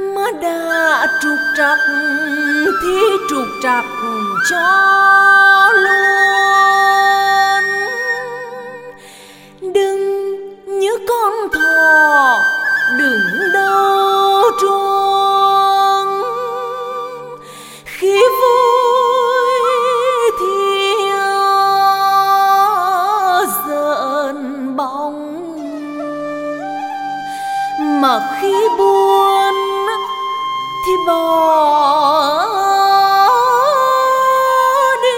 Má đã trục trặc thì trục trặc cho luôn. Đừng như con thỏ đứng đầu chuông, khi vui thì giỡn bóng, mà khi buồn thì bỏ đi.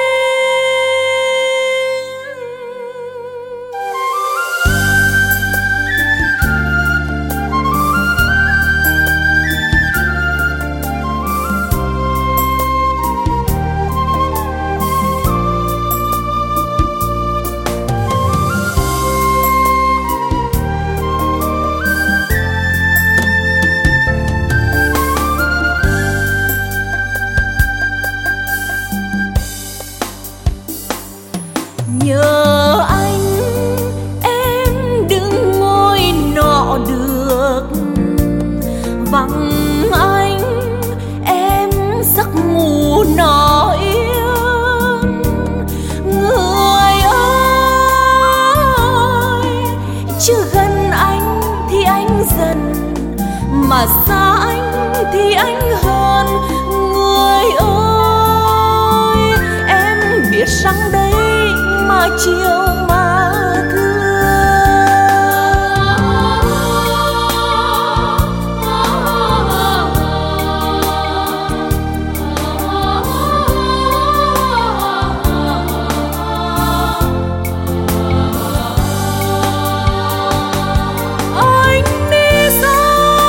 Nhớ anh em đừng ngồi nọ được, vắng anh em giấc ngủ nọ yên. Người ơi, chứ gần anh thì anh dần, mà xa anh thì anh hơn. Người ơi, em biết rằng đây mà chiều mà anh đi xa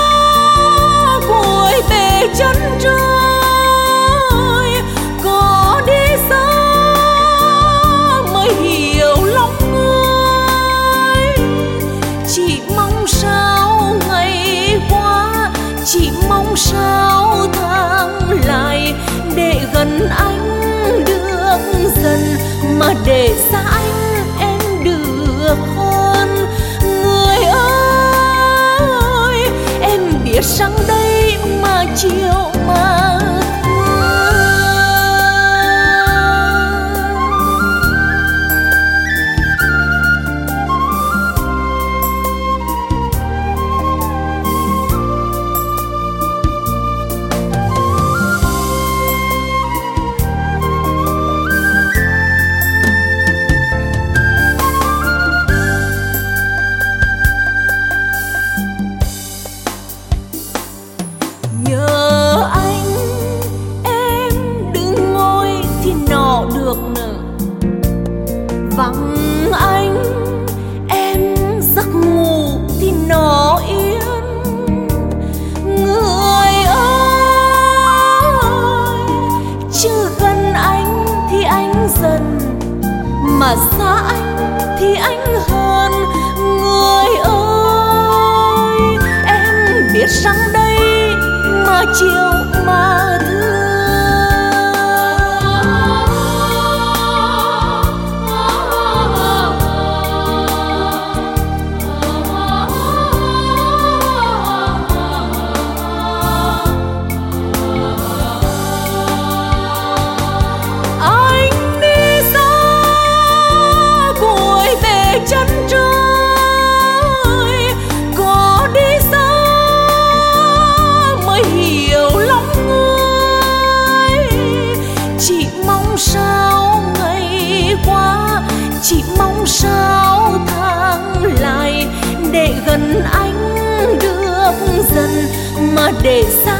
cuối bể chân trời, có đi xa mới hiểu lòng người. Chỉ mong sao ngày qua, chỉ mong sao tháng lại, để gần anh được dần, mà để xa anh em được hơn. Người ơi, em biết rằng đây mà chiều mà được nè. Vắng anh em giấc ngủ thì nó yên. Người ơi, chứ gần anh thì anh dần, mà xa anh thì anh hơn. Người ơi, em biết rằng đây mà chiều mà thương. Chân trời có đi xa mới hiểu lòng người. Chỉ mong sao ngày qua, chỉ mong sao tháng lại, để gần anh được dần, mà để xa